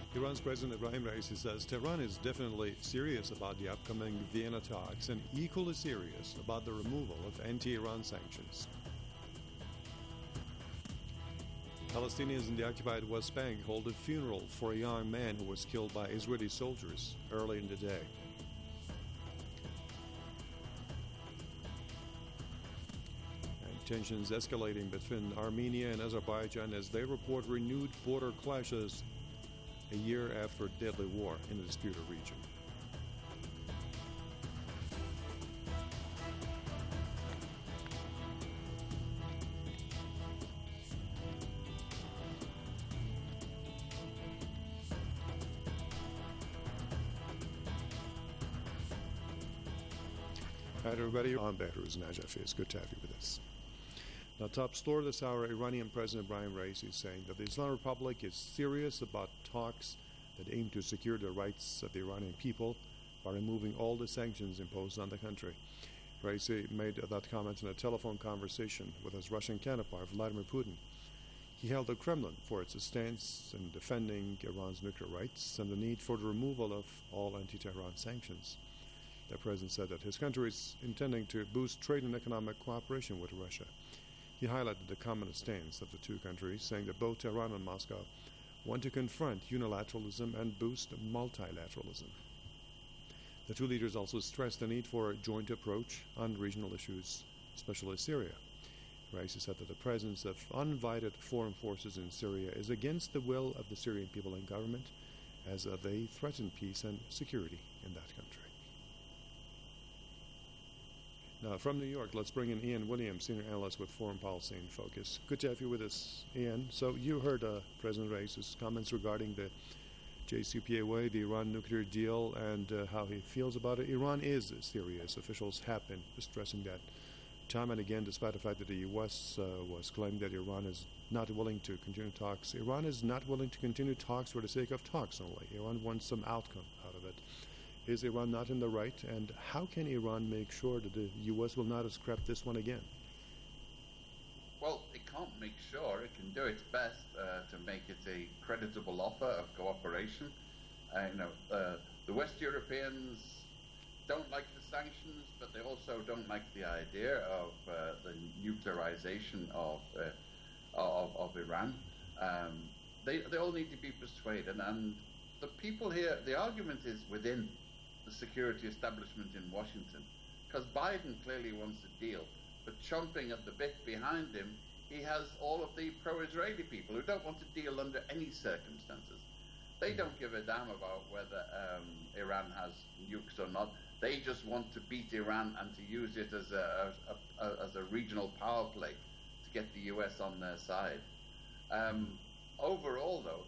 Iran's President Ibrahim Raisi says Tehran is definitely serious about the upcoming Vienna talks and equally serious about the removal of anti-Iran sanctions. Palestinians in the occupied West Bank hold a funeral for a young man who was killed by Israeli soldiers early in the day. And tensions escalating between Armenia and Azerbaijan as they report renewed border clashes a year after a deadly war in the disputed region. Hi everybody, I'm Behruz Najafi. It's good to have you with us. Now, top story this hour, Iranian President Ibrahim Raisi is saying that the Islamic Republic is serious about talks that aim to secure the rights of the Iranian people by removing all the sanctions imposed on the country. Raisi made that comment in a telephone conversation with his Russian counterpart, Vladimir Putin. He held the Kremlin for its stance in defending Iran's nuclear rights and the need for the removal of all anti-Tehran sanctions. The president said that his country is intending to boost trade and economic cooperation with Russia. He highlighted the common stance of the two countries, saying that both Tehran and Moscow want to confront unilateralism and boost multilateralism. The two leaders also stressed the need for a joint approach on regional issues, especially Syria. Raisi said that the presence of uninvited foreign forces in Syria is against the will of the Syrian people and government, as they threaten peace and security in that country. Now, from New York, let's bring in Ian Williams, senior analyst with Foreign Policy in Focus. Good to have you with us, Ian. So you heard President Raisi's comments regarding the JCPOA, the Iran nuclear deal, and how he feels about it. Iran is serious. Officials have been stressing that time and again, despite the fact that the U.S. was claiming that Iran is not willing to continue talks. Iran is not willing to continue talks for the sake of talks only. Iran wants some outcome out of it. Is Iran not in the right? And how can Iran make sure that the U.S. will not scrap this one again? Well, it can't make sure. It can do its best to make it a creditable offer of cooperation. The West Europeans don't like the sanctions, but they also don't like the idea of the nuclearization of Iran. They all need to be persuaded, and the people here, the argument is within the security establishment in Washington, because Biden clearly wants a deal, but chomping at the bit behind him, he has all of the pro-Israeli people who don't want a deal under any circumstances. They don't give a damn about whether Iran has nukes or not. They just want to beat Iran and to use it as a regional power play to get the US on their side. Overall, though,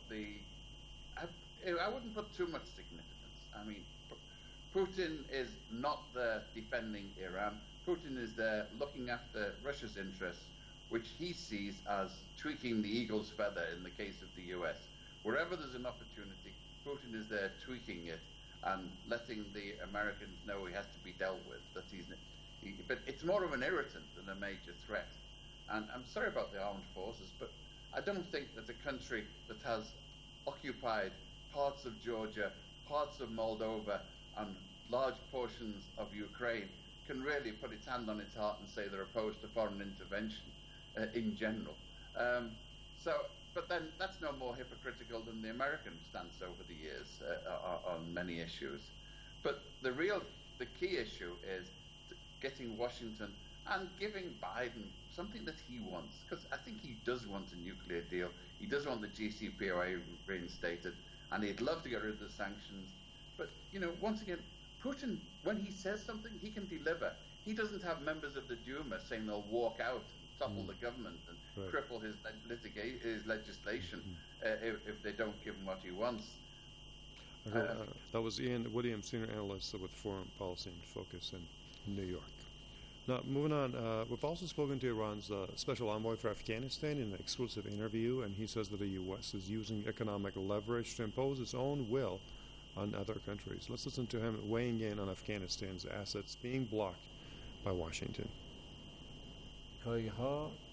I wouldn't put too much significance. I mean, Putin is not there defending Iran. Putin is there looking after Russia's interests, which he sees as tweaking the eagle's feather in the case of the US. Wherever there's an opportunity, Putin is there tweaking it and letting the Americans know he has to be dealt with. But it's more of an irritant than a major threat. And I'm sorry about the armed forces, but I don't think that a country that has occupied parts of Georgia, parts of Moldova, and large portions of Ukraine can really put its hand on its heart and say they're opposed to foreign intervention in general. But then that's no more hypocritical than the American stance over the years on many issues. But the key issue is getting Washington and giving Biden something that he wants, because I think he does want a nuclear deal. He does want the JCPOA reinstated, and he'd love to get rid of the sanctions. But, once again, Putin, when he says something, he can deliver. He doesn't have members of the Duma saying they'll walk out and topple the government and cripple his legislation if they don't give him what he wants. That was Ian Williams, senior analyst with Foreign Policy in Focus in New York. Now, moving on, we've also spoken to Iran's special envoy for Afghanistan in an exclusive interview, and he says that the U.S. is using economic leverage to impose its own will on other countries. Let's listen to him weighing in on Afghanistan's assets being blocked by Washington.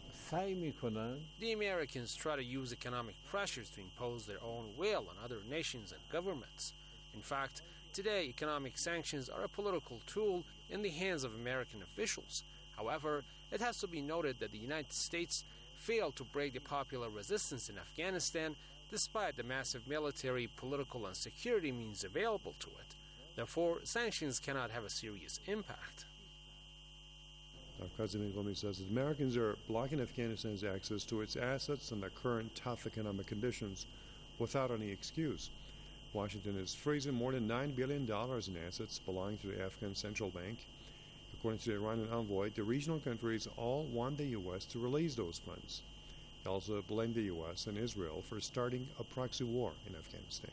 سعی میکنن The Americans try to use economic pressures to impose their own will on other nations and governments. In fact, today economic sanctions are a political tool in the hands of American officials. However, it has to be noted that the United States failed to break the popular resistance in Afghanistan despite the massive military, political, and security means available to it. Therefore, sanctions cannot have a serious impact. Now, President Ghani says that Americans are blocking Afghanistan's access to its assets in the current tough economic conditions without any excuse. Washington is freezing more than $9 billion in assets belonging to the Afghan Central Bank. According to the Iranian envoy, the regional countries all want the U.S. to release those funds. He also blamed the U.S. and Israel for starting a proxy war in Afghanistan.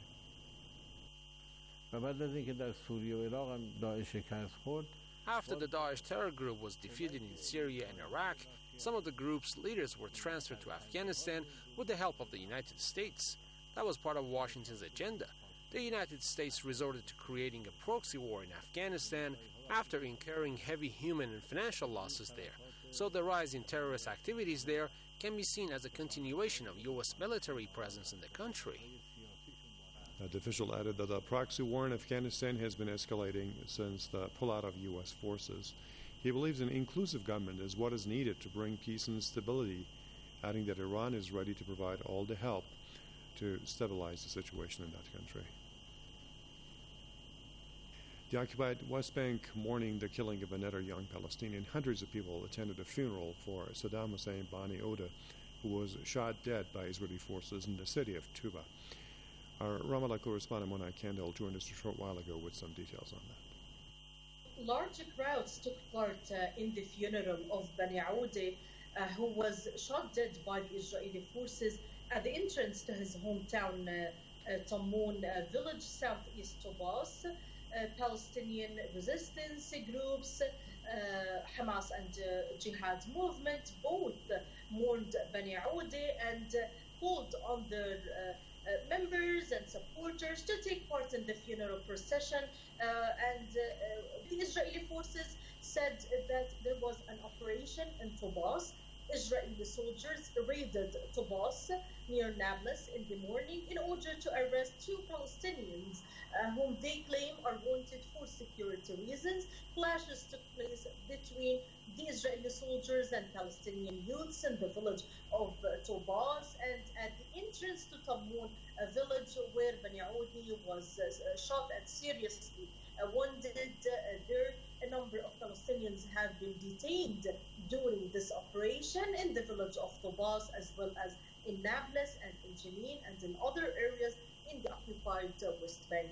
و بعد از اینکه در سوریه و عراق هم داعش شکست خورد After the Daesh terror group was defeated in Syria and Iraq, some of the group's leaders were transferred to Afghanistan with the help of the United States. That was part of Washington's agenda. The United States resorted to creating a proxy war in Afghanistan after incurring heavy human and financial losses there. So the rise in terrorist activities there can be seen as a continuation of U.S. military presence in the country. The official added that the proxy war in Afghanistan has been escalating since the pullout of U.S. forces. He believes an inclusive government is what is needed to bring peace and stability, adding that Iran is ready to provide all the help to stabilize the situation in that country. The occupied West Bank mourning the killing of another young Palestinian. Hundreds of people attended a funeral for Saddam Hussein Bani Oda, who was shot dead by Israeli forces in the city of Tuba. Our Ramallah correspondent Mona Kendall joined us a short while ago with some details on that. Large crowds took part in the funeral of Bani Aoudeh, who was shot dead by the Israeli forces at the entrance to his hometown, Tamoun village, southeast Tobas. Palestinian resistance groups, Hamas and Jihad movement, both mourned Bani Aoudeh and called on their members and supporters to take part in the funeral procession. And the Israeli forces said that there was an operation in Tobas. Israeli soldiers raided Tobas near Nablus in the morning in order to arrest two Palestinians whom they claim are wanted for security reasons. Clashes took place between the Israeli soldiers and Palestinian youths in the village of Tobas, and at the entrance to Tamoun, a village where Bani Aoudeh was shot and seriously wounded. There, a number of Palestinians have been detained during this operation in the village of Tobas, as well as in Nablus and in Jenin and in other areas in the occupied West Bank.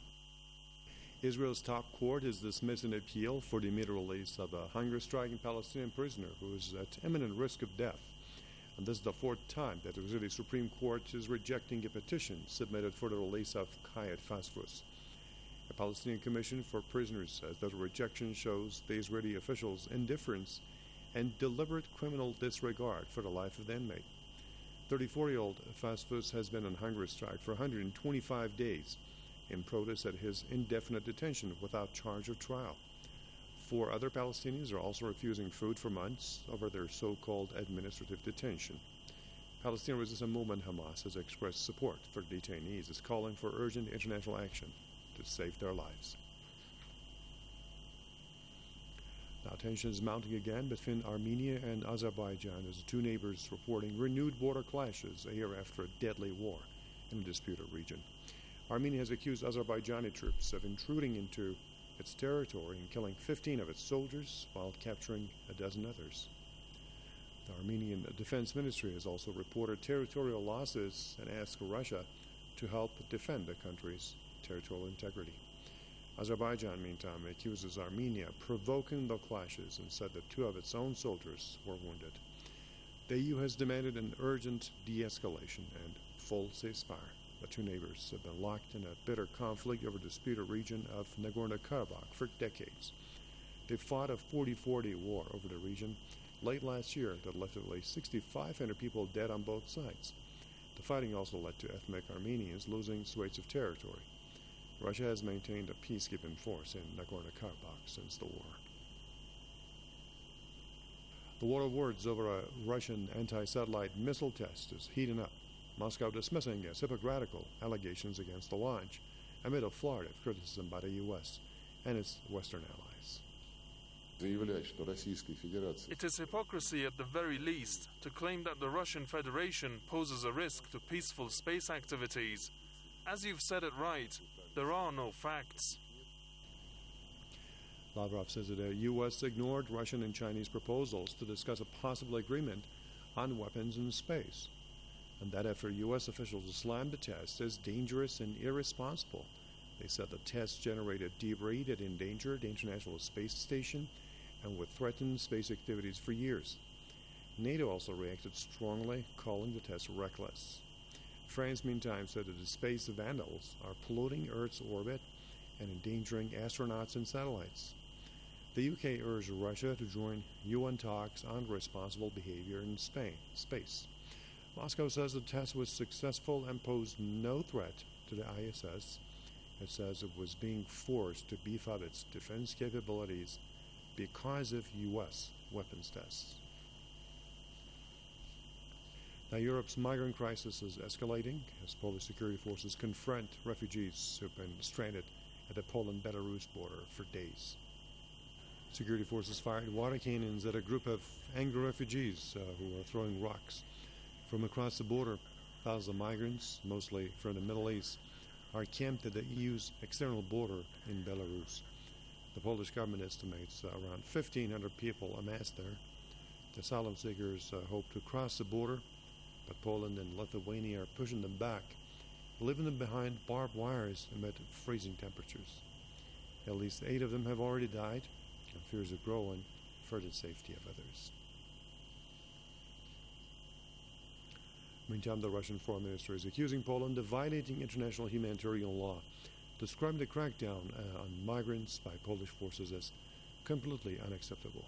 Israel's top court has dismissed an appeal for the immediate release of a hunger-striking Palestinian prisoner who is at imminent risk of death. And this is the fourth time that the Israeli Supreme Court is rejecting a petition submitted for the release of Kayed Fasfus. The Palestinian Commission for Prisoners says that the rejection shows the Israeli officials' indifference and deliberate criminal disregard for the life of the inmate. 34-year-old Fasfus has been on hunger strike for 125 days in protest at his indefinite detention without charge of trial. 4 other Palestinians are also refusing food for months over their so-called administrative detention. Palestinian Resistance Movement Hamas has expressed support for detainees, is calling for urgent international action to save their lives. Now tensions mounting again between Armenia and Azerbaijan as the two neighbors reporting renewed border clashes a year after a deadly war in a disputed region. Armenia has accused Azerbaijani troops of intruding into its territory and killing 15 of its soldiers while capturing a dozen others. The Armenian Defense Ministry has also reported territorial losses and asked Russia to help defend the country's territorial integrity. Azerbaijan, meantime, accuses Armenia of provoking the clashes and said that 2 of its own soldiers were wounded. The EU has demanded an urgent de-escalation and full ceasefire. The two neighbors have been locked in a bitter conflict over the disputed region of Nagorno-Karabakh for decades. They fought a 40-40 war over the region late last year that left at least 6,500 people dead on both sides. The fighting also led to ethnic Armenians losing swathes of territory. Russia has maintained a peacekeeping force in Nagorno-Karabakh since the war. The war of words over a Russian anti-satellite missile test is heating up. Moscow dismissing as hypocritical allegations against the launch amid a flood of criticism by the U.S. and its Western allies. It is hypocrisy at the very least to claim that the Russian Federation poses a risk to peaceful space activities. As you've said it right, there are no facts. Lavrov says that the U.S. ignored Russian and Chinese proposals to discuss a possible agreement on weapons in space, and that after U.S. officials slammed the test as dangerous and irresponsible. They said the test generated debris that endangered the International Space Station and would threaten space activities for years. NATO also reacted strongly, calling the test reckless. France, meantime, said that the space vandals are polluting Earth's orbit and endangering astronauts and satellites. The UK urged Russia to join UN talks on responsible behavior in space. Moscow says the test was successful and posed no threat to the ISS. It says it was being forced to beef up its defense capabilities because of U.S. weapons tests. Now, Europe's migrant crisis is escalating as Polish security forces confront refugees who've been stranded at the Poland-Belarus border for days. Security forces fired water cannons at a group of angry refugees who were throwing rocks. From across the border, thousands of migrants, mostly from the Middle East, are camped at the EU's external border in Belarus. The Polish government estimates around 1,500 people amassed there. The asylum seekers hope to cross the border, but Poland and Lithuania are pushing them back, leaving them behind barbed wires amid freezing temperatures. At least 8 of them have already died, and fears are growing for the safety of others. Meantime, the Russian foreign minister is accusing Poland of violating international humanitarian law, describing the crackdown on migrants by Polish forces as completely unacceptable.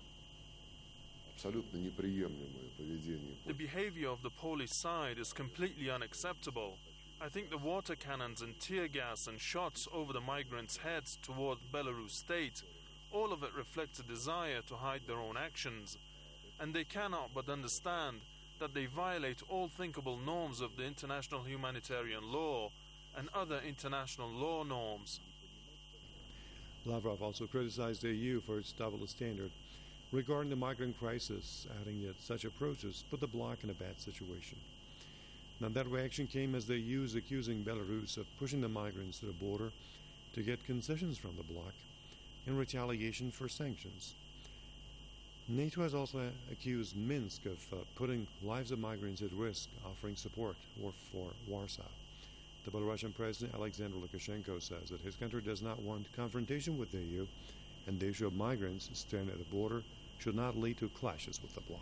The behavior of the Polish side is completely unacceptable. I think the water cannons and tear gas and shots over the migrants' heads toward Belarus state, all of it reflects a desire to hide their own actions. And they cannot but understand that they violate all thinkable norms of the international humanitarian law and other international law norms. Lavrov also criticized the EU for its double standard regarding the migrant crisis, adding that such approaches put the bloc in a bad situation. Now, that reaction came as the EU is accusing Belarus of pushing the migrants to the border to get concessions from the bloc in retaliation for sanctions. NATO has also accused Minsk of putting lives of migrants at risk, offering support for Warsaw. The Belarusian President Alexander Lukashenko says that his country does not want confrontation with the EU, and the issue of migrants stranded at the border should not lead to clashes with the bloc.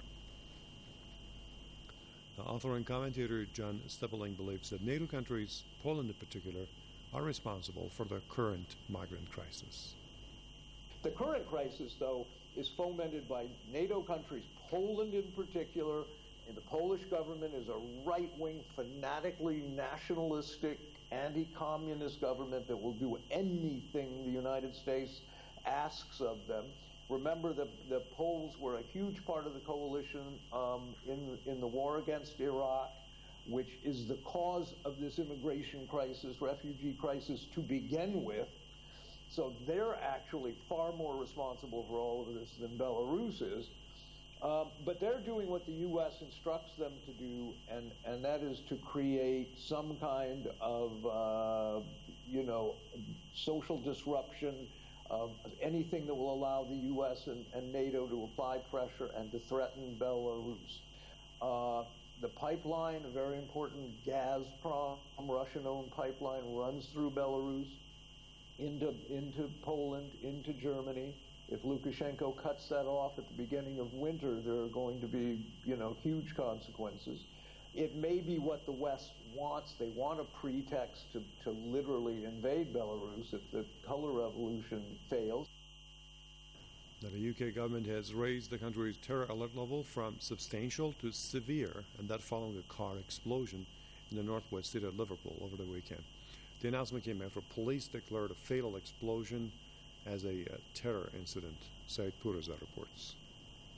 The author and commentator John Steppeling believes that NATO countries, Poland in particular, are responsible for the current migrant crisis. The current crisis, though, is fomented by NATO countries, Poland in particular, and the Polish government is a right-wing, fanatically nationalistic, anti-communist government that will do anything the United States asks of them. Remember, the Poles were a huge part of the coalition in the war against Iraq, which is the cause of this immigration crisis, refugee crisis to begin with. So they're actually far more responsible for all of this than Belarus is. But they're doing what the U.S. instructs them to do, and that is to create some kind of, social disruption, anything that will allow the U.S. and NATO to apply pressure and to threaten Belarus. The pipeline, a very important Gazprom, Russian-owned pipeline, runs through Belarus into Poland, into Germany. If Lukashenko cuts that off at the beginning of winter, there are going to be, huge consequences. It may be what the West wants. They want a pretext to literally invade Belarus if the color revolution fails. Now, the UK government has raised the country's terror alert level from substantial to severe, and that following a car explosion in the northwest city of Liverpool over the weekend. The announcement came after police declared a fatal explosion as a terror incident, Said Purazar reports.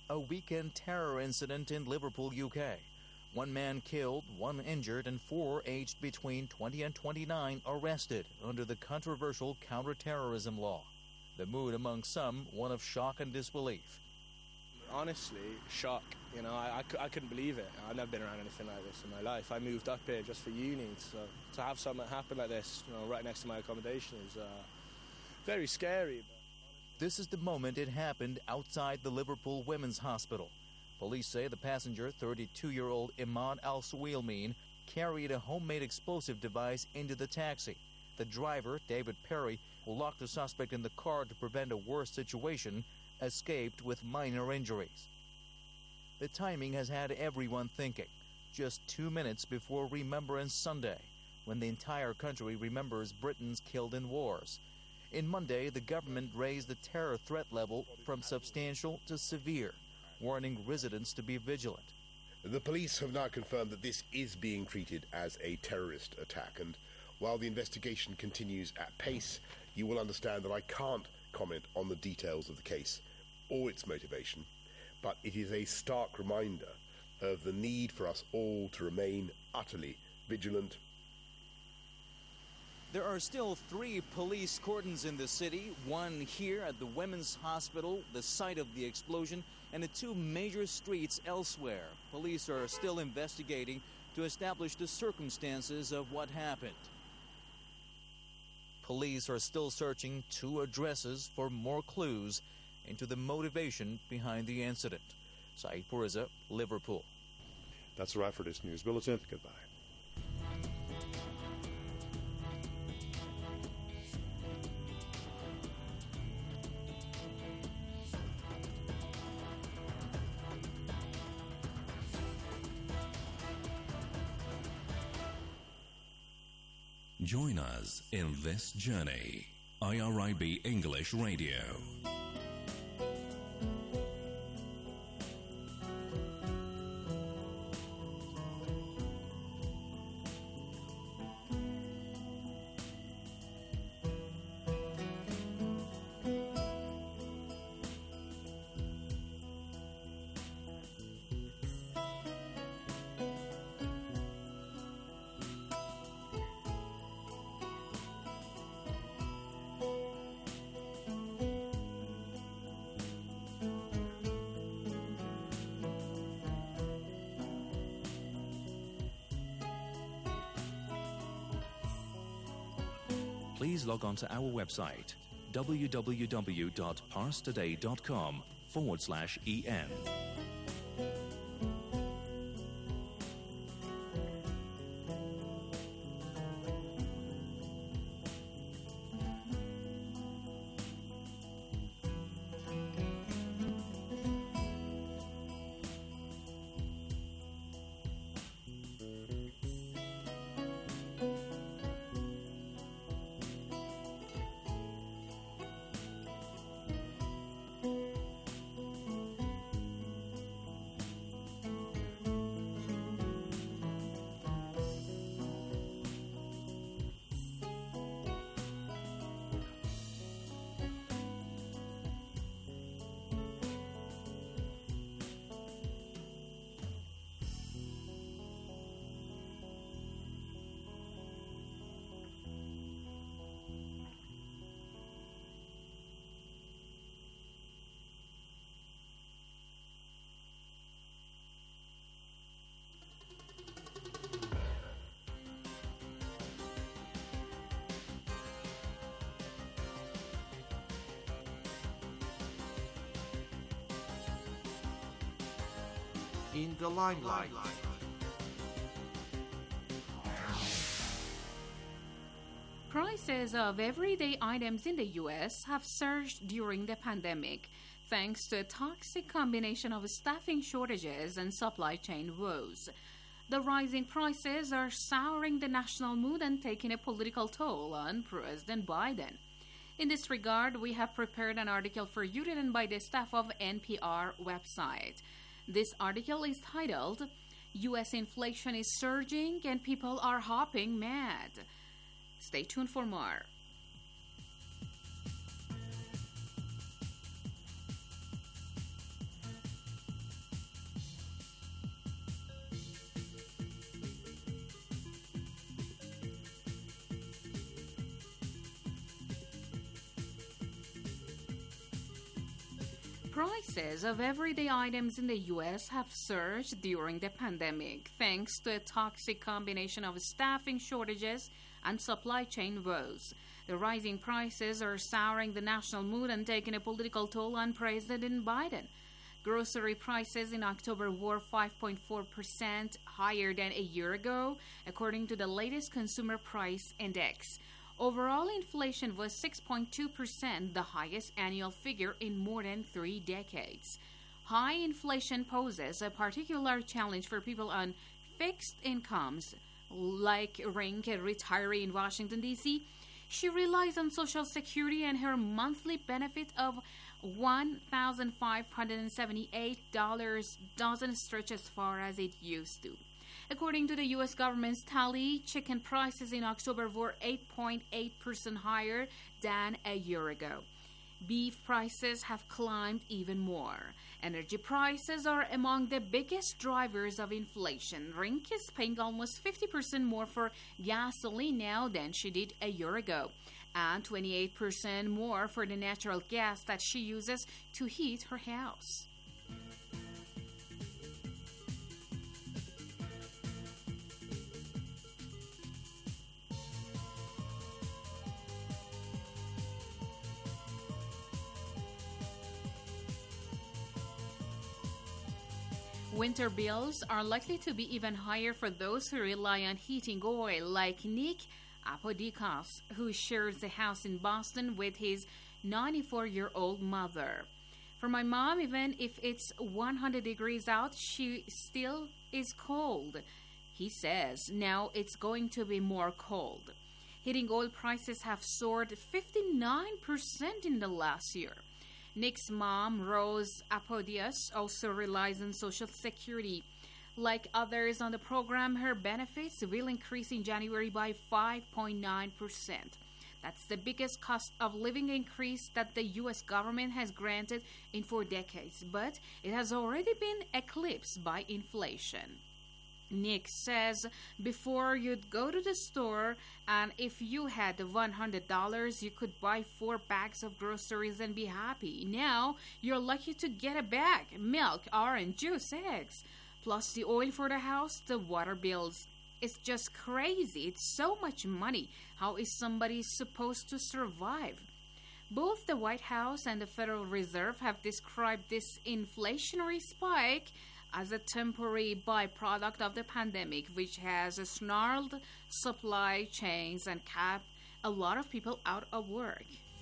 a weekend terror incident in Liverpool, UK. 1 man killed, 1 injured, and 4 aged between 20 and 29 arrested under the controversial counter-terrorism law. The mood among some, one of shock and disbelief. Honestly, shock. You know, I couldn't believe it. I've never been around anything like this in my life. I moved up here just for uni, so to have something happen like this, you know, right next to my accommodation is very scary. This is the moment it happened outside the Liverpool Women's Hospital. Police say the passenger, 32-year-old Imad Al-Suwailmin, carried a homemade explosive device into the taxi. The driver, David Perry, who locked the suspect in the car to prevent a worse situation, escaped with minor injuries. The timing has had everyone thinking. Just 2 minutes before Remembrance Sunday, when the entire country remembers Britons killed in wars. In Monday, the government raised the terror threat level from substantial to severe, warning residents to be vigilant. The police have now confirmed that this is being treated as a terrorist attack, and while the investigation continues at pace, you will understand that I can't comment on the details of the case or its motivation, but it is a stark reminder of the need for us all to remain utterly vigilant. There are still 3 police cordons in the city, 1 here at the Women's Hospital, the site of the explosion, and at 2 major streets elsewhere. Police are still investigating to establish the circumstances of what happened. Police are still searching 2 addresses for more clues into the motivation behind the incident. Saeed Puriza, Liverpool. That's a wrap for this news bulletin. Goodbye. Join us in this journey. IRIB English Radio. Please log on to our website, www.parstoday.com/en. In the limelight. Prices of everyday items in the U.S. have surged during the pandemic, thanks to a toxic combination of staffing shortages and supply chain woes. The rising prices are souring the national mood and taking a political toll on President Biden. In this regard, we have prepared an article for you written by the staff of NPR website. This article is titled, U.S. Inflation is Surging and People Are Hopping Mad. Stay tuned for more. Prices of everyday items in the U.S. have surged during the pandemic thanks to a toxic combination of staffing shortages and supply chain woes. The rising prices are souring the national mood and taking a political toll on President Biden. Grocery prices in October were 5.4% higher than a year ago, according to the latest Consumer Price Index. Overall inflation was 6.2%, the highest annual figure in more than 3 decades. High inflation poses a particular challenge for people on fixed incomes, like Rink, a retiree in Washington, D.C. She relies on Social Security, and her monthly benefit of $1,578 doesn't stretch as far as it used to. According to the U.S. government's tally, chicken prices in October were 8.8% higher than a year ago. Beef prices have climbed even more. Energy prices are among the biggest drivers of inflation. Rink is paying almost 50% more for gasoline now than she did a year ago, and 28% more for the natural gas that she uses to heat her house. Winter bills are likely to be even higher for those who rely on heating oil, like Nick Apodikas, who shares a house in Boston with his 94-year-old mother. For my mom, even if it's 100 degrees out, she still is cold. He says now it's going to be more cold. Heating oil prices have soared 59% in the last year. Nick's mom, Rose Apodius, also relies on Social Security. Like others on the program, her benefits will increase in January by 5.9%. That's the biggest cost of living increase that the U.S. government has granted in 4 decades, but it has already been eclipsed by inflation. Nick says before you'd go to the store, and if you had $100, you could buy 4 bags of groceries and be happy. Now, you're lucky to get a bag, milk, orange juice, eggs, plus the oil for the house, the water bills. It's just crazy. It's so much money. How is somebody supposed to survive? Both the White House and the Federal Reserve have described this inflationary spike as a temporary byproduct of the pandemic, which has snarled supply chains and kept a lot of people out of work.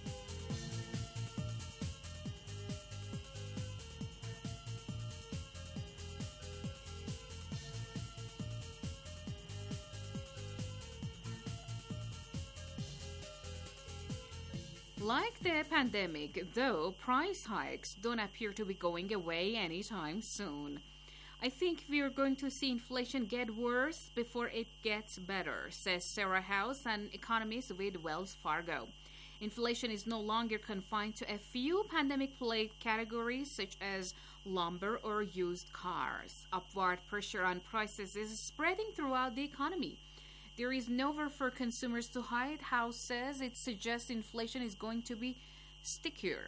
Like the pandemic, though, price hikes don't appear to be going away anytime soon. I think we're going to see inflation get worse before it gets better, says Sarah House, an economist with Wells Fargo. Inflation is no longer confined to a few pandemic-plagued categories such as lumber or used cars. Upward pressure on prices is spreading throughout the economy. There is nowhere for consumers to hide, House says. It suggests inflation is going to be stickier.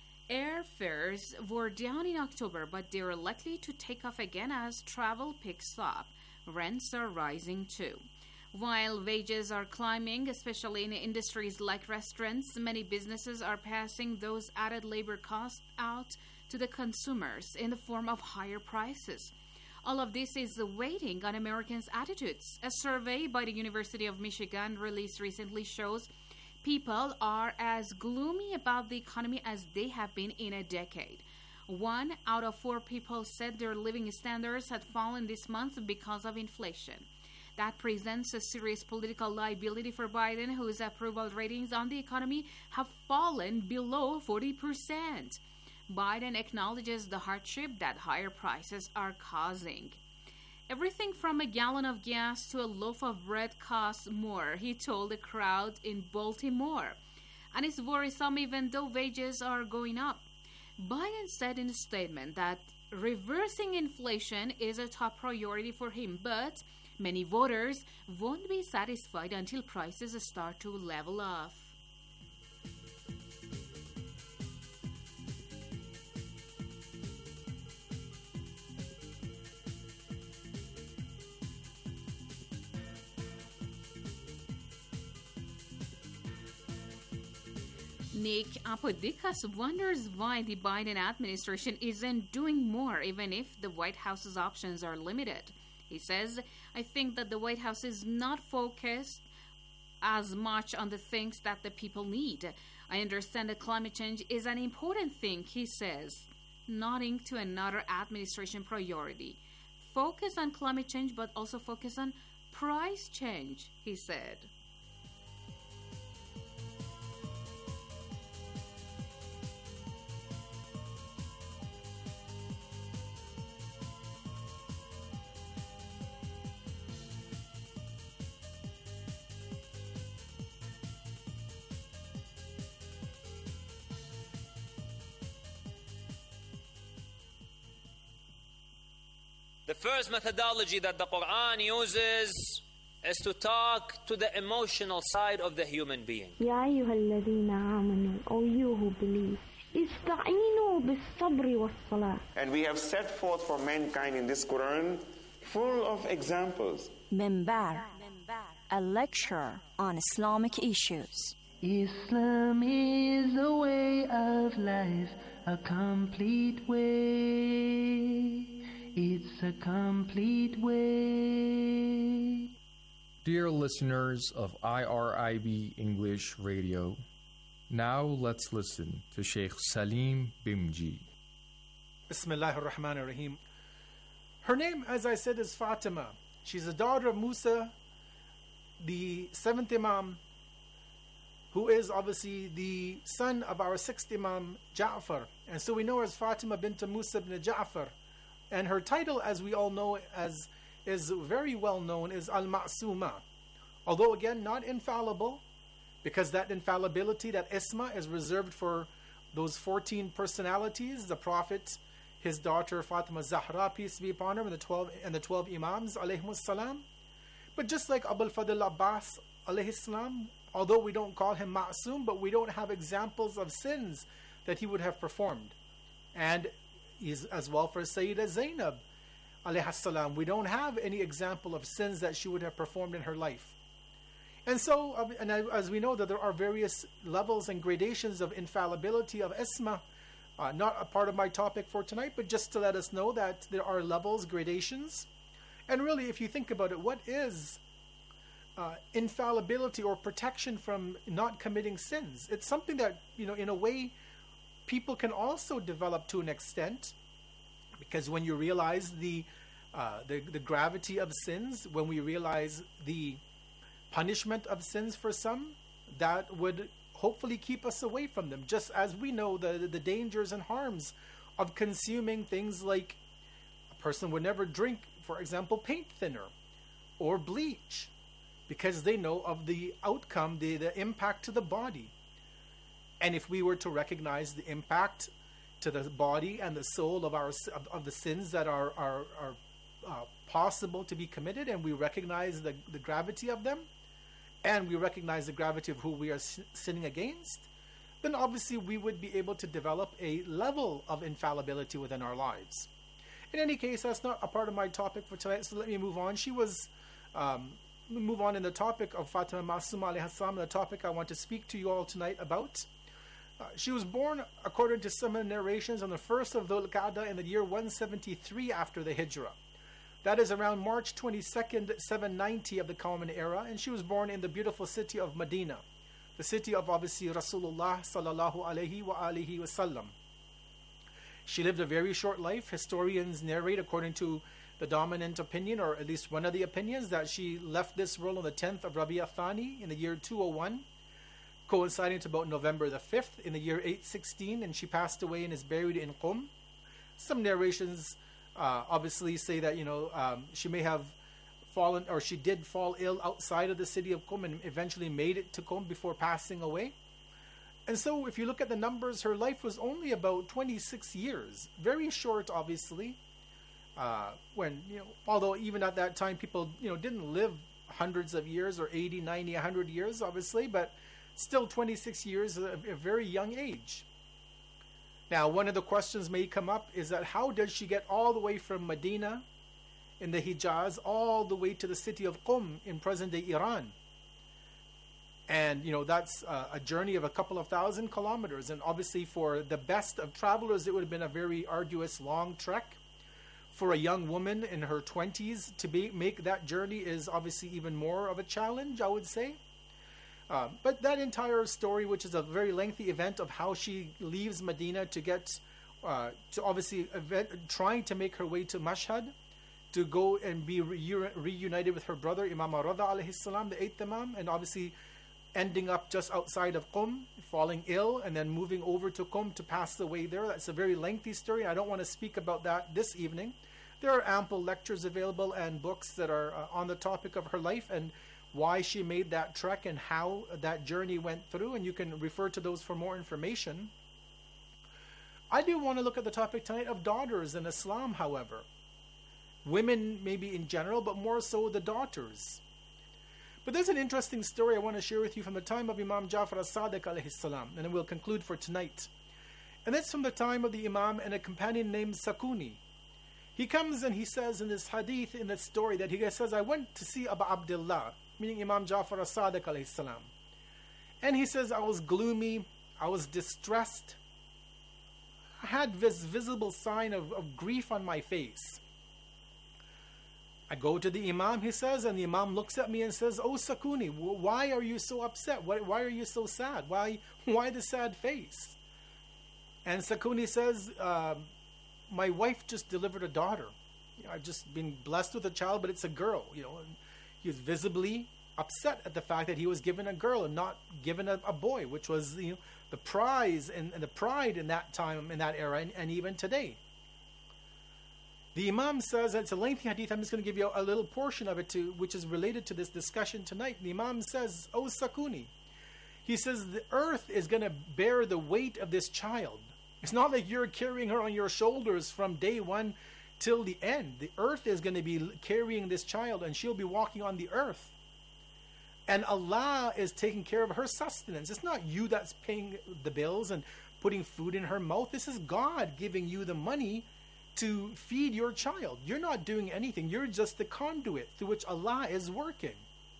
Airfares were down in October, but they are likely to take off again as travel picks up. Rents are rising too. While wages are climbing, especially in industries like restaurants, many businesses are passing those added labor costs out to the consumers in the form of higher prices. All of this is weighing on Americans' attitudes. A survey by the University of Michigan released recently shows people are as gloomy about the economy as they have been in a decade. 1 out of 4 people said their living standards had fallen this month because of inflation. That presents a serious political liability for Biden, whose approval ratings on the economy have fallen below 40%. Biden acknowledges the hardship that higher prices are causing. Everything from a gallon of gas to a loaf of bread costs more, he told a crowd in Baltimore. And it's worrisome even though wages are going up. Biden said in a statement that reversing inflation is a top priority for him, but many voters won't be satisfied until prices start to level off. Nick Apodikas wonders why the Biden administration isn't doing more, even if the White House's options are limited. He says, I think that the White House is not focused as much on the things that the people need. I understand that climate change is an important thing, he says, nodding to another administration priority. Focus on climate change, but also focus on price change, he said. The first methodology that the Quran uses is to talk to the emotional side of the human being. يا أيها الذين آمنوا, O you who believe, استعينوا بالصبر والصلاة. And we have set forth for mankind in this Quran full of examples. Minbar, a lecture on Islamic issues. Islam is a way of life, a complete way. It's a complete way. Dear listeners of IRIB English Radio, now let's listen to Sheikh Salim Bimji. Bismillah ar-Rahman ar-Rahim. Her name, as I said, is Fatima. She's the daughter of Musa, the 7th Imam, who is obviously the son of our 6th Imam, Ja'far. And so we know her as Fatima bint Musa ibn Ja'far. And her title, as we all know, as is very well known, is Al-Ma'suma. Although, again, not infallible, because that infallibility, that isma, is reserved for those 14 personalities, the Prophet, his daughter Fatima Zahra, peace be upon her, and the 12 Imams, alayhimus salam. But just like Abul Fadl Abbas, alayhi salam, although we don't call him Ma'sum, but we don't have examples of sins that he would have performed. And is as well for Sayyidah Zainab alayhi salam. We don't have any example of sins that she would have performed in her life. And so, as we know that there are various levels and gradations of infallibility of isma, not a part of my topic for tonight, but just to let us know that there are levels, gradations. And really, if you think about it, what is infallibility or protection from not committing sins? It's something that, in a way, people can also develop to an extent, because when you realize the gravity of sins, when we realize the punishment of sins for some, that would hopefully keep us away from them. Just as we know the dangers and harms of consuming things like a person would never drink, for example, paint thinner or bleach, because they know of the outcome, the impact to the body. And if we were to recognize the impact to the body and the soul of the sins that are possible to be committed, and we recognize the gravity of them, and we recognize the gravity of who we are sinning against, then obviously we would be able to develop a level of infallibility within our lives. In any case, that's not a part of my topic for tonight, so let me move on. Move on in the topic of Fatima Ma'suma alayhi salam, the topic I want to speak to you all tonight about. She was born, according to some narrations, on the 1st of Dhul Qa'dah in the year 173 after the Hijrah. That is around March 22nd, 790 of the Common Era, and she was born in the beautiful city of Medina, the city of obviously Rasulullah sallallahu alayhi wa alihi wasallam. She lived a very short life. Historians narrate, according to the dominant opinion, or at least one of the opinions, that she left this world on the 10th of Rabi' al-Thani in the year 201, coinciding to about November the 5th in the year 816, and she passed away and is buried in Qum. Some narrations obviously say that she may have fallen, or she did fall ill outside of the city of Qum and eventually made it to Qum before passing away. And so if you look at the numbers, her life was only about 26 years. Very short, obviously. Although even at that time people didn't live hundreds of years, or 80, 90, 100 years, obviously, but still 26 years is a very young age. Now, one of the questions may come up is that how did she get all the way from Medina in the Hijaz all the way to the city of Qum in present-day Iran? And, that's a journey of a couple of thousand kilometers. And obviously for the best of travelers, it would have been a very arduous, long trek. For a young woman in her 20s to make that journey is obviously even more of a challenge, I would say. But that entire story, which is a very lengthy event of how she leaves Medina to get, to obviously trying to make her way to Mashhad, to go and be reunited with her brother, Imam Rada alayhi salam, the 8th Imam, and obviously ending up just outside of Qum, falling ill, and then moving over to Qum to pass away there. That's a very lengthy story. I don't want to speak about that this evening. There are ample lectures available and books that are on the topic of her life and why she made that trek and how that journey went through, and you can refer to those for more information. I do want to look at the topic tonight of daughters in Islam, however. Women maybe in general, but more so the daughters. But there's an interesting story I want to share with you from the time of Imam Ja'far as-Sadiq alayhi salam, and then we'll conclude for tonight. And that's from the time of the Imam and a companion named Sakuni. He comes and he says in this hadith, in this story, that he says, I went to see Abu Abdullah, meaning Imam Ja'far as-Sadiq alayhi salam. And he says, I was gloomy, I was distressed, I had this visible sign of grief on my face. I go to the Imam, he says, and the Imam looks at me and says, Oh Sakuni, why are you so upset? Why are you so sad? Why the sad face? And Sakuni says, my wife just delivered a daughter. I've just been blessed with a child, but it's a girl. And he was visibly upset at the fact that he was given a girl and not given a boy, which was the prize and the pride in that time, in that era, and even today. The Imam says, it's a lengthy hadith, I'm just going to give you a little portion of it which is related to this discussion tonight. The Imam says, Oh Sakuni, he says, the earth is going to bear the weight of this child. It's not like you're carrying her on your shoulders from day one till the end. The earth is going to be carrying this child, and she'll be walking on the earth. And Allah is taking care of her sustenance. It's not you that's paying the bills and putting food in her mouth. This is God giving you the money to feed your child. You're not doing anything. You're just the conduit through which Allah is working.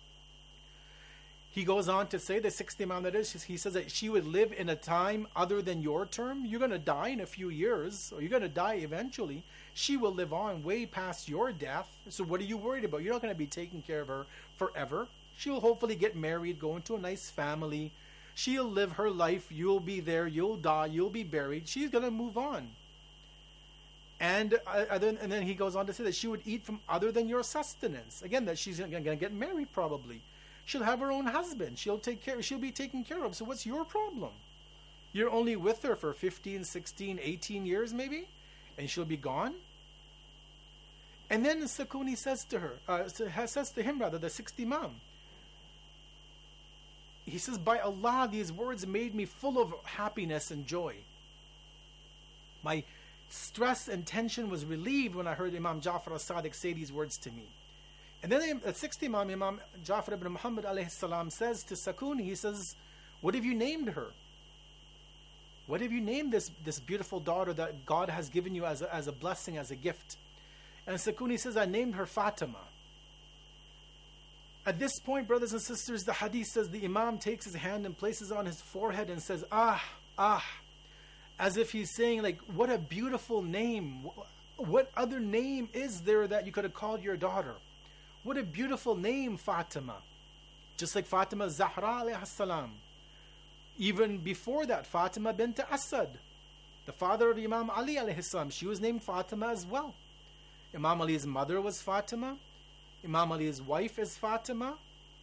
He goes on to say, the 6th Imam that is, he says that she would live in a time other than your term. You're going to die in a few years, or you're going to die eventually. She will live on way past your death. So what are you worried about? You're not going to be taking care of her forever. She'll hopefully get married, go into a nice family. She'll live her life. You'll be there. You'll die. You'll be buried. She's going to move on. And then he goes on to say that she would eat from other than your sustenance. Again, that she's going to get married probably. She'll have her own husband. She'll be taken care of. So what's your problem? You're only with her for 15, 16, 18 years maybe, and she'll be gone. And then Sakuni says to her, says to him rather, the 6th Imam. He says, by Allah, these words made me full of happiness and joy. My stress and tension was relieved when I heard Imam Ja'far as-Sadiq say these words to me. And then the 6th Imam, Imam Ja'far ibn Muhammad alayhi salam, says to Sakuni, he says, what have you named her? What have you named this beautiful daughter that God has given you as a blessing, as a gift? And Sakuni says, I named her Fatima. At this point, brothers and sisters, the hadith says the Imam takes his hand and places it on his forehead and says, as if he's saying, like, what a beautiful name. What other name is there that you could have called your daughter? What a beautiful name, Fatima. Just like Fatima Zahra alayhi salam. Even before that, Fatima bint Asad, the father of Imam Ali alayhi salam, she was named Fatima as well. Imam Ali's mother was Fatima. Imam Ali's wife is Fatima.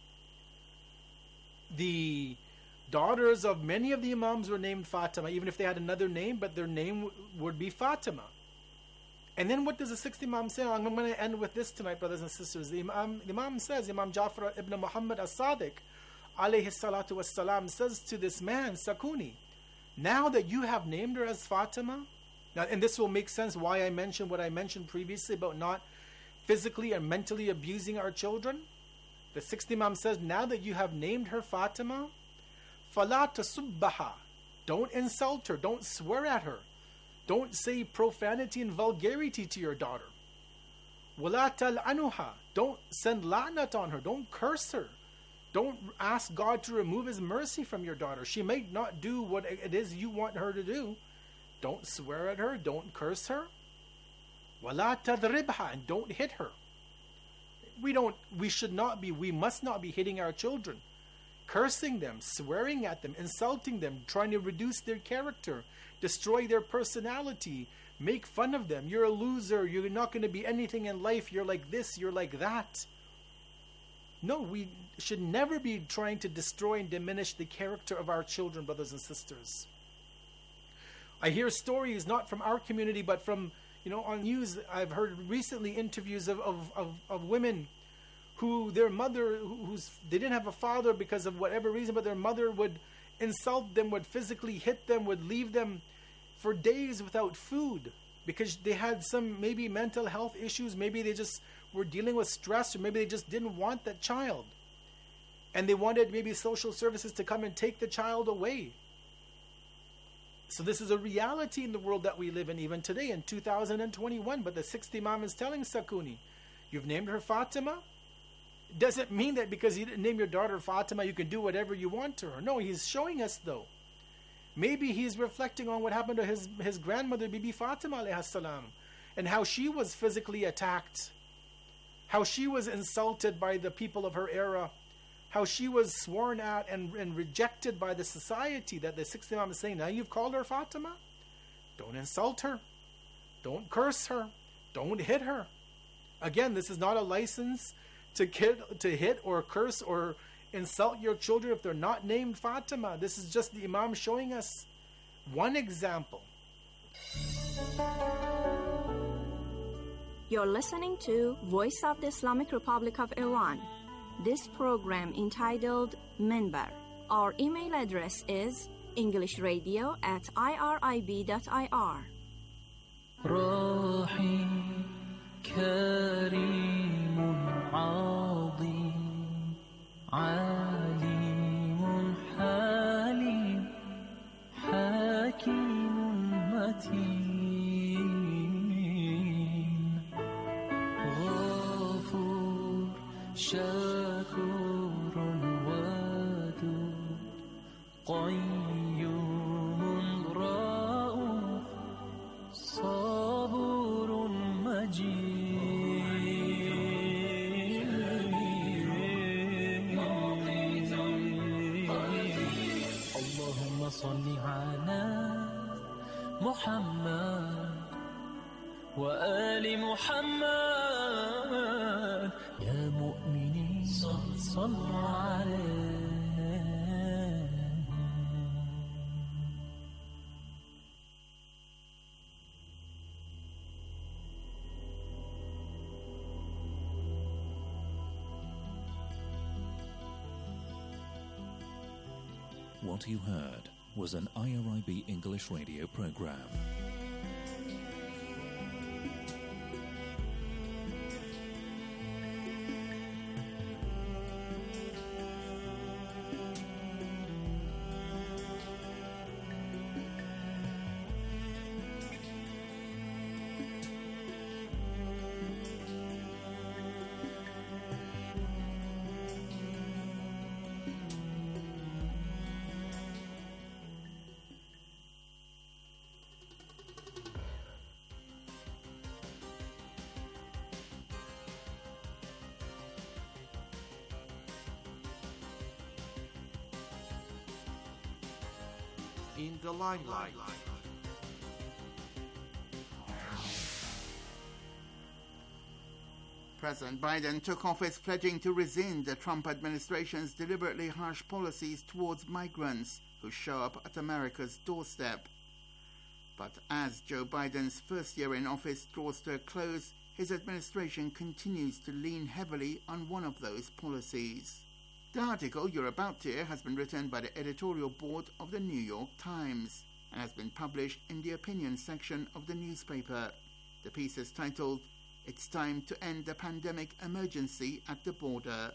The daughters of many of the Imams were named Fatima, even if they had another name, but their name would be Fatima. And then what does the 6th Imam say? I'm going to end with this tonight, brothers and sisters. The Imam says, Imam Ja'far ibn Muhammad as-Sadiq, alayhi salatu wassalam, says to this man, Sakuni, now that you have named her as Fatima, now, and this will make sense why I mentioned what I mentioned previously about not physically and mentally abusing our children. The 6th Imam says, now that you have named her Fatima, فَلَا تَسُبَّهَا, don't insult her, don't swear at her. Don't say profanity and vulgarity to your daughter. وَلَا تَلْعَنُهَا, don't send la'nat on her, don't curse her. Don't ask God to remove His mercy from your daughter. She may not do what it is you want her to do. Don't swear at her. Don't curse her. وَلَا تَضْرِبْهَا, and don't hit her. We must not be hitting our children, cursing them, swearing at them, insulting them, trying to reduce their character, destroy their personality, make fun of them. You're a loser. You're not going to be anything in life. You're like this. You're like that. No, we should never be trying to destroy and diminish the character of our children, brothers and sisters. I hear stories not from our community, but from, on news. I've heard recently interviews of women who their mother, they didn't have a father because of whatever reason, but their mother would insult them, would physically hit them, would leave them for days without food because they had some maybe mental health issues. Maybe they just were dealing with stress, or maybe they just didn't want that child. And they wanted maybe social services to come and take the child away. So this is a reality in the world that we live in even today in 2021. But the sixth Imam is telling Sakuni, you've named her Fatima. It doesn't mean that because you didn't name your daughter Fatima, you can do whatever you want to her. No, he's showing us though. Maybe he's reflecting on what happened to his grandmother, Bibi Fatima alayhi salam, and how she was physically attacked, how she was insulted by the people of her era, how she was sworn at and rejected by the society. That the sixth Imam is saying, now you've called her Fatima? Don't insult her. Don't curse her. Don't hit her. Again, this is not a license to hit or curse or insult your children if they're not named Fatima. This is just the Imam showing us one example. You're listening to Voice of the Islamic Republic of Iran. This program entitled Minbar. Our email address is englishradio@irib.ir. روحي كريم عظيم عليم حليم حكيم متين غفور شكور ودود قيوم رؤوف صبور مجيد اللهم صل على محمد وآل محمد يا مؤمنين صلوا عليه. What you heard was an IRIB English radio program. In the limelight. President Biden took office pledging to rescind the Trump administration's deliberately harsh policies towards migrants who show up at America's doorstep. But as Joe Biden's first year in office draws to a close, his administration continues to lean heavily on one of those policies. The article you're about to hear has been written by the editorial board of the New York Times and has been published in the opinion section of the newspaper. The piece is titled, "It's Time to End the Pandemic Emergency at the Border."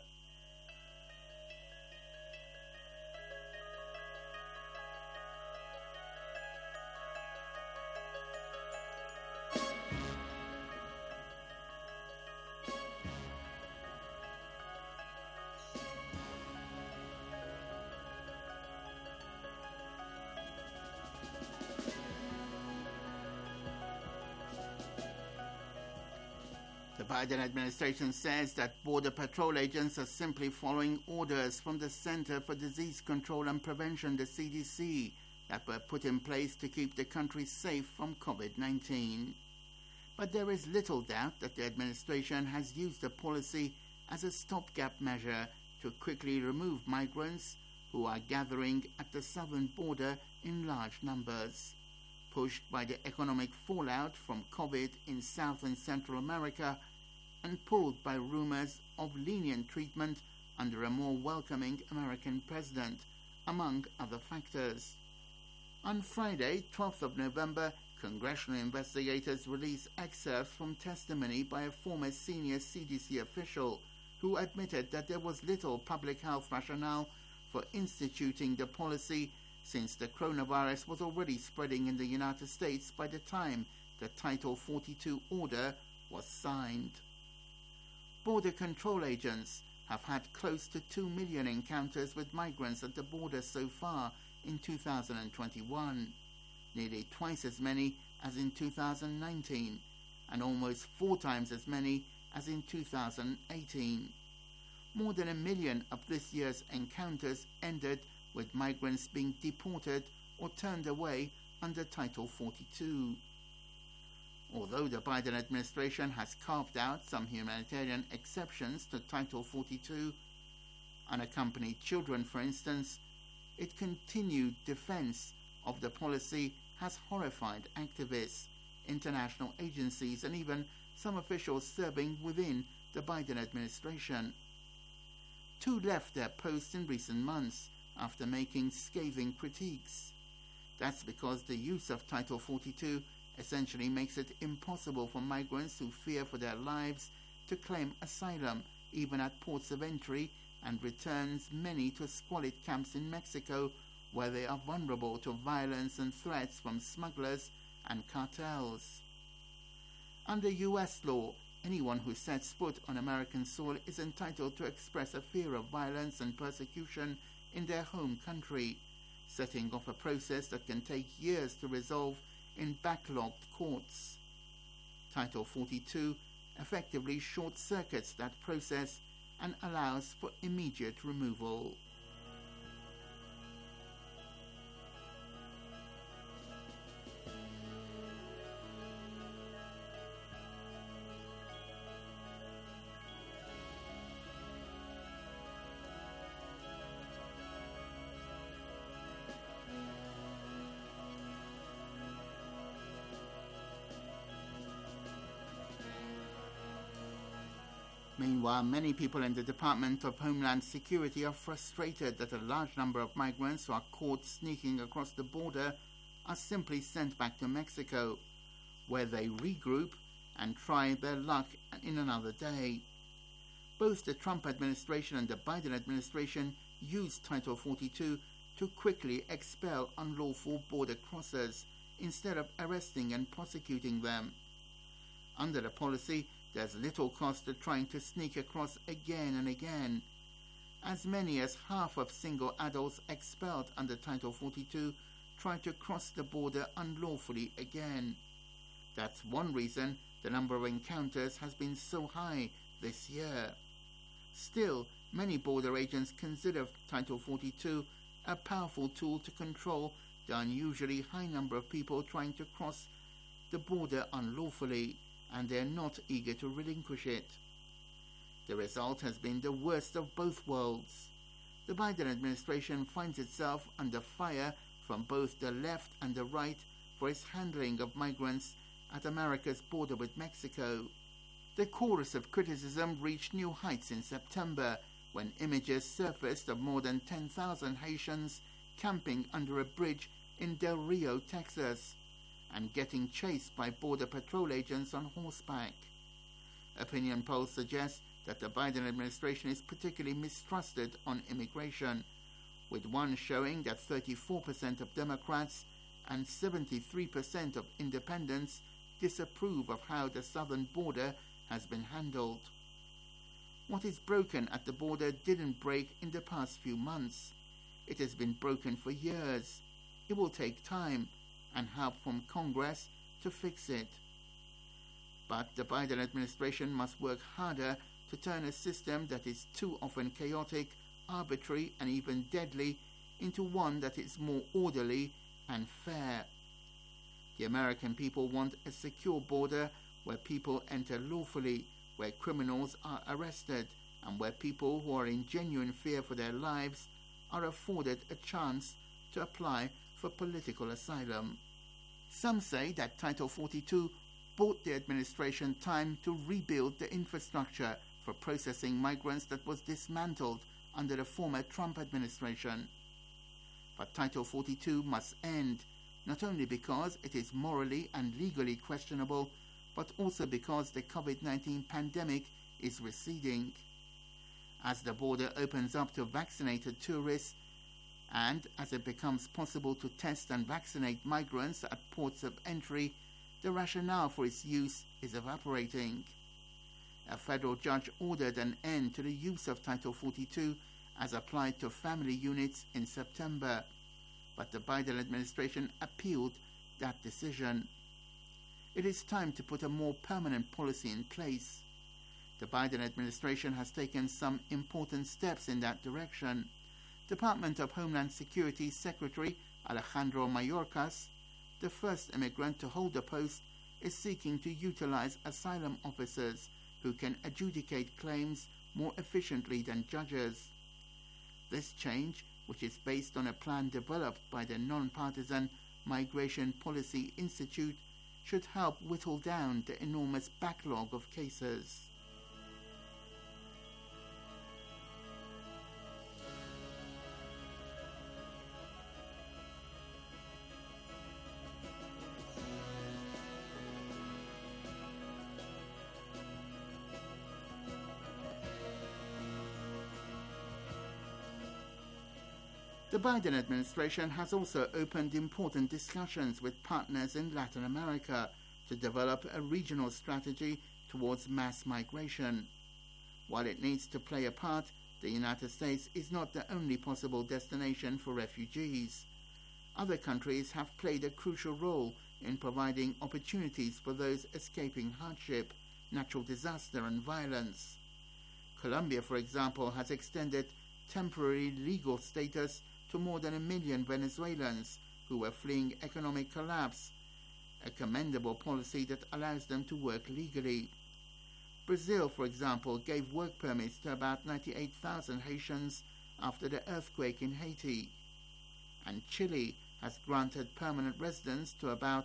The Biden administration says that Border Patrol agents are simply following orders from the Center for Disease Control and Prevention, the CDC, that were put in place to keep the country safe from COVID-19. But there is little doubt that the administration has used the policy as a stopgap measure to quickly remove migrants who are gathering at the southern border in large numbers. Pushed by the economic fallout from COVID in South and Central America and pulled by rumors of lenient treatment under a more welcoming American president, among other factors. On Friday, 12th of November, congressional investigators released excerpts from testimony by a former senior CDC official who admitted that there was little public health rationale for instituting the policy since the coronavirus was already spreading in the United States by the time the Title 42 order was signed. Border control agents have had close to 2 million encounters with migrants at the border so far in 2021, nearly twice as many as in 2019, and almost 4 times as many as in 2018. More than 1 million of this year's encounters ended with migrants being deported or turned away under Title 42. Although the Biden administration has carved out some humanitarian exceptions to Title 42, unaccompanied children, for instance, its continued defense of the policy has horrified activists, international agencies, and even some officials serving within the Biden administration. 2 left their posts in recent months after making scathing critiques. That's because the use of Title 42 essentially makes it impossible for migrants who fear for their lives to claim asylum, even at ports of entry, and returns many to squalid camps in Mexico where they are vulnerable to violence and threats from smugglers and cartels. Under U.S. law, anyone who sets foot on American soil is entitled to express a fear of violence and persecution in their home country, setting off a process that can take years to resolve in backlogged courts. Title 42 effectively short-circuits that process and allows for immediate removal. Meanwhile, many people in the Department of Homeland Security are frustrated that a large number of migrants who are caught sneaking across the border are simply sent back to Mexico, where they regroup and try their luck in another day. Both the Trump administration and the Biden administration used Title 42 to quickly expel unlawful border crossers instead of arresting and prosecuting them. Under the policy, there's little cost to trying to sneak across again and again. As many as half of single adults expelled under Title 42 try to cross the border unlawfully again. That's one reason the number of encounters has been so high this year. Still, many border agents consider Title 42 a powerful tool to control the unusually high number of people trying to cross the border unlawfully, and they are not eager to relinquish it. The result has been the worst of both worlds. The Biden administration finds itself under fire from both the left and the right for its handling of migrants at America's border with Mexico. The chorus of criticism reached new heights in September when images surfaced of more than 10,000 Haitians camping under a bridge in Del Rio, Texas, and getting chased by Border Patrol agents on horseback. Opinion polls suggest that the Biden administration is particularly mistrusted on immigration, with one showing that 34% of Democrats and 73% of independents disapprove of how the southern border has been handled. What is broken at the border didn't break in the past few months. It has been broken for years. It will take time and help from Congress to fix it. But the Biden administration must work harder to turn a system that is too often chaotic, arbitrary, and even deadly into one that is more orderly and fair. The American people want a secure border where people enter lawfully, where criminals are arrested, and where people who are in genuine fear for their lives are afforded a chance to apply for political asylum. Some say that Title 42 bought the administration time to rebuild the infrastructure for processing migrants that was dismantled under the former Trump administration. But Title 42 must end, not only because it is morally and legally questionable, but also because the COVID-19 pandemic is receding. As the border opens up to vaccinated tourists, and as it becomes possible to test and vaccinate migrants at ports of entry, the rationale for its use is evaporating. A federal judge ordered an end to the use of Title 42 as applied to family units in September, but the Biden administration appealed that decision. It is time to put a more permanent policy in place. The Biden administration has taken some important steps in that direction. Department of Homeland Security Secretary Alejandro Mayorkas, the first immigrant to hold the post, is seeking to utilize asylum officers who can adjudicate claims more efficiently than judges. This change, which is based on a plan developed by the non-partisan Migration Policy Institute, should help whittle down the enormous backlog of cases. The Biden administration has also opened important discussions with partners in Latin America to develop a regional strategy towards mass migration. While it needs to play a part, the United States is not the only possible destination for refugees. Other countries have played a crucial role in providing opportunities for those escaping hardship, natural disaster, and violence. Colombia, for example, has extended temporary legal status to more than 1 million Venezuelans who were fleeing economic collapse, a commendable policy that allows them to work legally. Brazil, for example, gave work permits to about 98,000 Haitians after the earthquake in Haiti. And Chile has granted permanent residence to about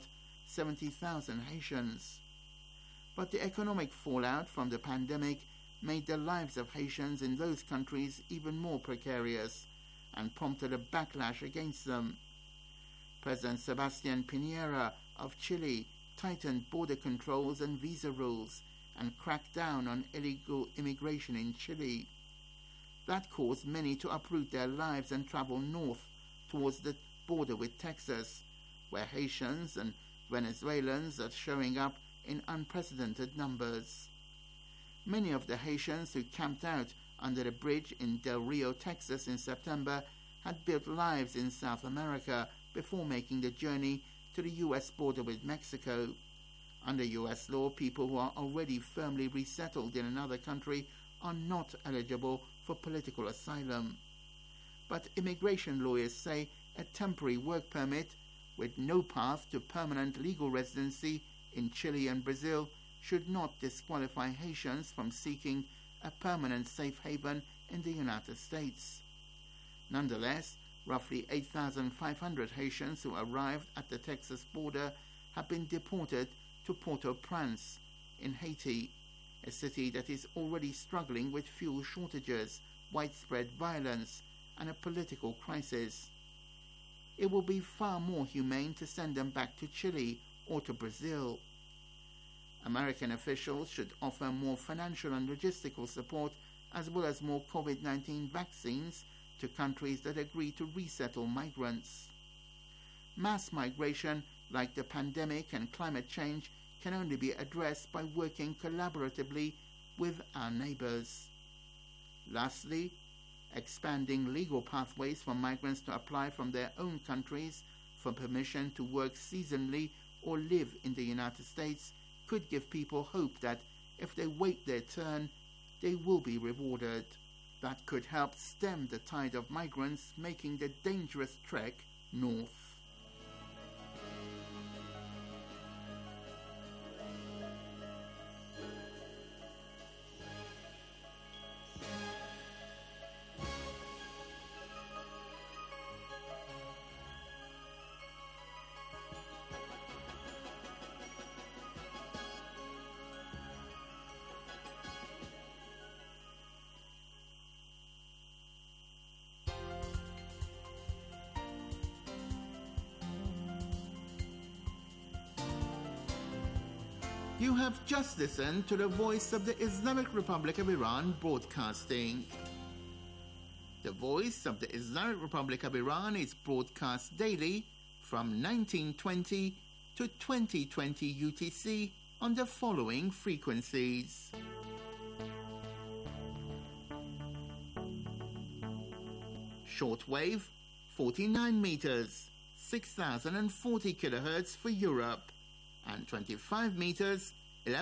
70,000 Haitians. But the economic fallout from the pandemic made the lives of Haitians in those countries even more precarious and prompted a backlash against them. President Sebastián Piñera of Chile tightened border controls and visa rules and cracked down on illegal immigration in Chile. That caused many to uproot their lives and travel north towards the border with Texas, where Haitians and Venezuelans are showing up in unprecedented numbers. Many of the Haitians who camped out under a bridge in Del Rio, Texas in September had built lives in South America before making the journey to the U.S. border with Mexico. Under U.S. law, people who are already firmly resettled in another country are not eligible for political asylum. But immigration lawyers say a temporary work permit with no path to permanent legal residency in Chile and Brazil should not disqualify Haitians from seeking a permanent safe haven in the United States. Nonetheless, roughly 8,500 Haitians who arrived at the Texas border have been deported to Port-au-Prince in Haiti, a city that is already struggling with fuel shortages, widespread violence, and a political crisis. It will be far more humane to send them back to Chile or to Brazil. American officials should offer more financial and logistical support as well as more COVID-19 vaccines to countries that agree to resettle migrants. Mass migration, like the pandemic and climate change, can only be addressed by working collaboratively with our neighbors. Lastly, expanding legal pathways for migrants to apply from their own countries for permission to work seasonally or live in the United States could give people hope that if they wait their turn, they will be rewarded. That could help stem the tide of migrants making the dangerous trek north. You have just listened to the Voice of the Islamic Republic of Iran broadcasting. The Voice of the Islamic Republic of Iran is broadcast daily from 1920 to 2020 UTC on the following frequencies. Shortwave, 49 meters, 6040 kilohertz for Europe, and 25 meters,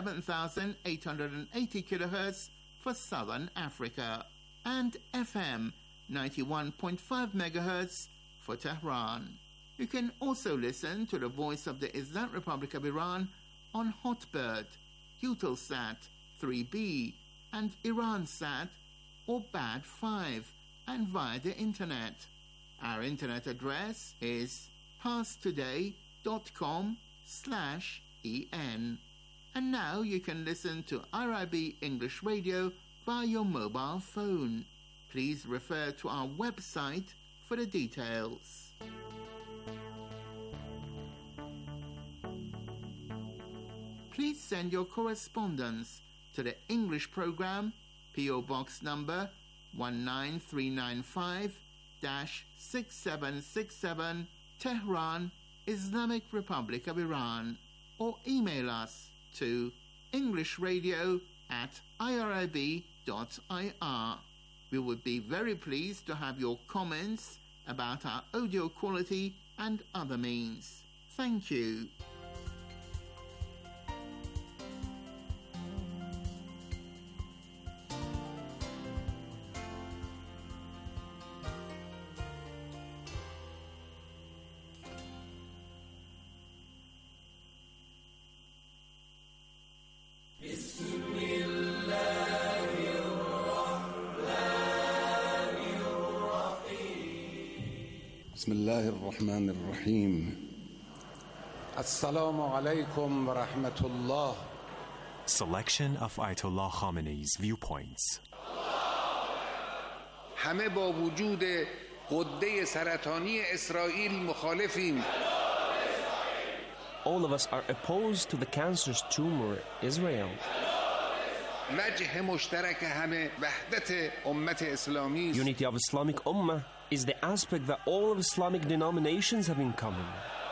11,880 kilohertz for Southern Africa, and FM 91.5 megahertz for Tehran. You can also listen to the Voice of the Islamic Republic of Iran on Hotbird, Eutelsat 3B, and Iransat or Bad 5, and via the internet. Our internet address is passtoday.com/en. And now you can listen to IRIB English Radio via your mobile phone. Please refer to our website for the details. Please send your correspondence to the English program, PO Box number 19395-6767, Tehran, Islamic Republic of Iran, or email us to englishradio@irib.ir. We would be very pleased to have your comments about our audio quality and other means. Thank you. بسم الله الرحمن الرحيم السلام عليكم ورحمة الله. Selection of Ayatollah Khamenei's viewpoints. همه با وجود غده سرطانی اسرائیل مخالفیم. All of us are opposed to the cancerous tumor Israel. وجه مشترک همه وحدت امت اسلامی. Unity of Islamic Ummah is the aspect that all of Islamic denominations have in common.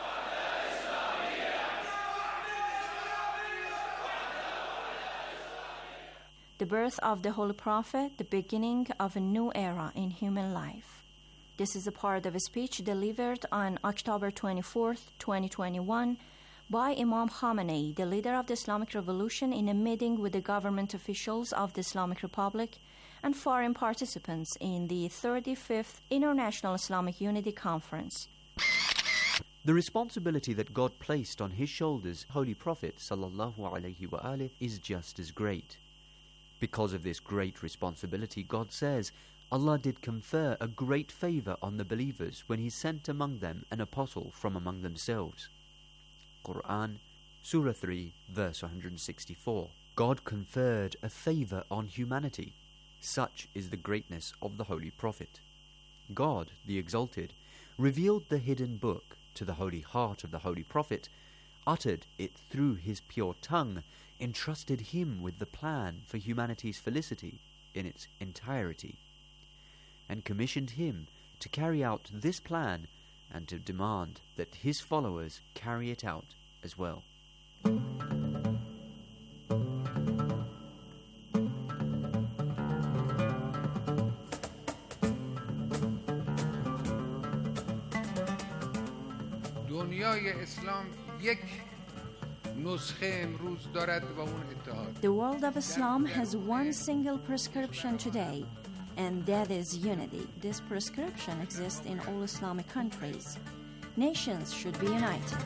The birth of the Holy Prophet, the beginning of a new era in human life. This is a part of a speech delivered on October 24th, 2021, by Imam Khamenei, the leader of the Islamic Revolution, in a meeting with the government officials of the Islamic Republic and foreign participants in the 35th International Islamic Unity Conference. The responsibility that God placed on his shoulders, Holy Prophet ﷺ, is just as great. Because of this great responsibility, God says, Allah did confer a great favor on the believers when he sent among them an apostle from among themselves. Quran, Surah 3, verse 164. God conferred a favor on humanity. Such is the greatness of the Holy Prophet. God, the Exalted, revealed the hidden book to the holy heart of the Holy Prophet, uttered it through his pure tongue, entrusted him with the plan for humanity's felicity in its entirety, and commissioned him to carry out this plan and to demand that his followers carry it out as well. دنیای اسلام یک نسخه امروز دارد با اون اتحاد. The world of Islam has one single prescription today, and that is unity. This prescription exists in all Islamic countries. Nations should be united.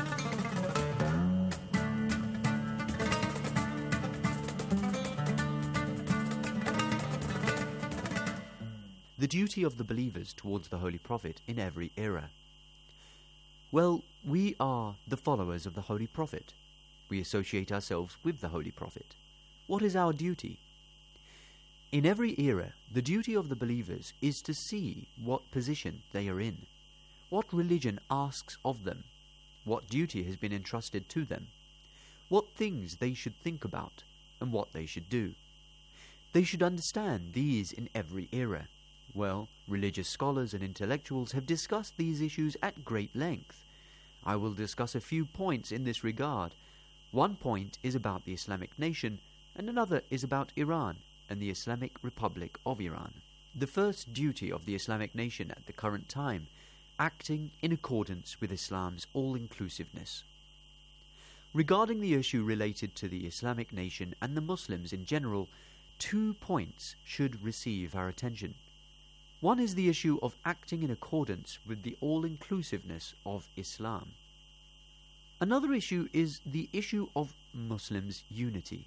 The duty of the believers towards the Holy Prophet in every era. Well, we are the followers of the Holy Prophet. We associate ourselves with the Holy Prophet. What is our duty? In every era, the duty of the believers is to see what position they are in, what religion asks of them, what duty has been entrusted to them, what things they should think about, and what they should do. They should understand these in every era. Well, religious scholars and intellectuals have discussed these issues at great length. I will discuss a few points in this regard. One point is about the Islamic nation, and another is about Iran and the Islamic Republic of Iran. The first duty of the Islamic nation at the current time, acting in accordance with Islam's all-inclusiveness. Regarding the issue related to the Islamic nation and the Muslims in general, 2 points should receive our attention. One is the issue of acting in accordance with the all-inclusiveness of Islam. Another issue is the issue of Muslims' unity.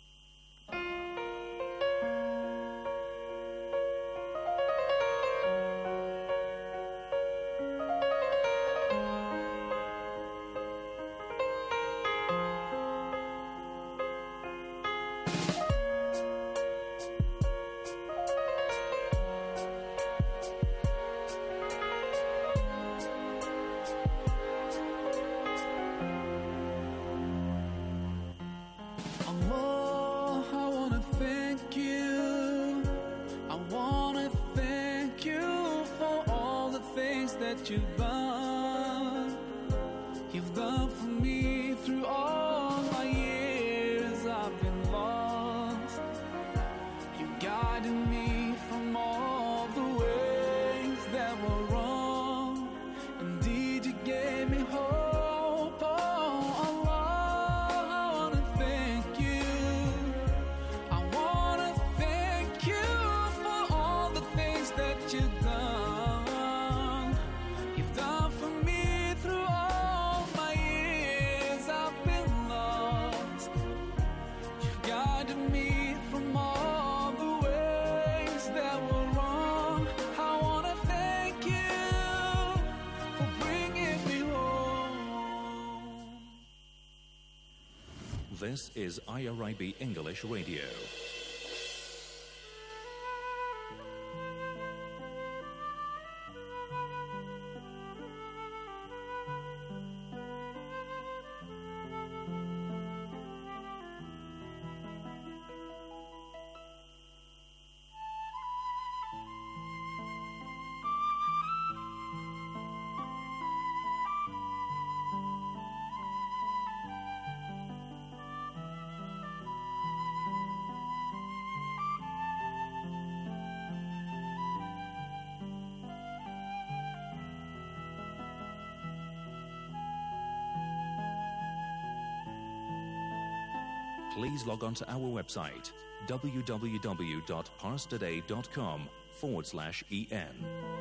that you've done for me through all my years. I've been lost. You guided me from all the ways that were wrong. Indeed, you gave me hope. Oh, Allah, I want to thank you. I want to thank you for all the things that you've done. This is IRIB English Radio. Please log on to our website, www.parstoday.com/EN.